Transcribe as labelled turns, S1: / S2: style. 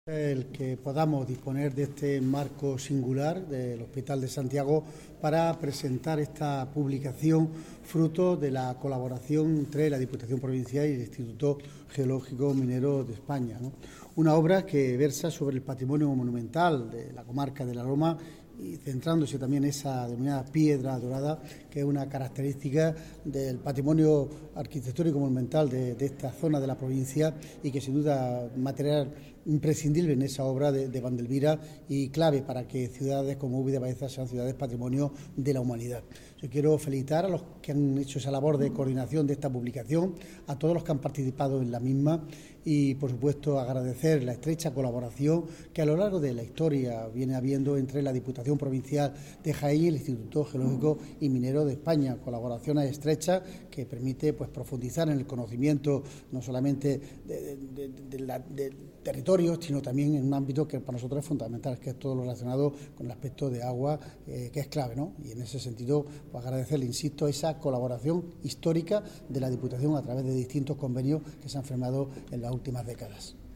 S1: El que podamos disponer de este marco singular del Hospital de Santiago para presentar esta publicación fruto de la colaboración entre la Diputación Provincial y el Instituto Geológico Minero de España, ¿no? Una obra que versa sobre el patrimonio monumental de la comarca de la Loma y centrándose también en esa denominada piedra dorada, que es una característica del patrimonio arquitectónico monumental de esta zona de la provincia y que sin duda material imprescindible en esa obra de Vandelvira y clave para que ciudades como Úbeda y Baeza sean ciudades patrimonio de la humanidad. Yo quiero felicitar a los que han hecho esa labor de coordinación de esta publicación, a todos los que han participado en la misma y, por supuesto, agradecer la estrecha colaboración que a lo largo de la historia viene habiendo entre la Diputación Provincial de Jaén y el Instituto Geológico y Minero de España. Colaboraciones estrechas que permite profundizar en el conocimiento no solamente del territorio, sino también en un ámbito que para nosotros es fundamental, que es todo lo relacionado con el aspecto de agua, que es clave, ¿no? Y en ese sentido, agradecerle, insisto, esa colaboración histórica de la Diputación a través de distintos convenios que se han firmado en las últimas décadas.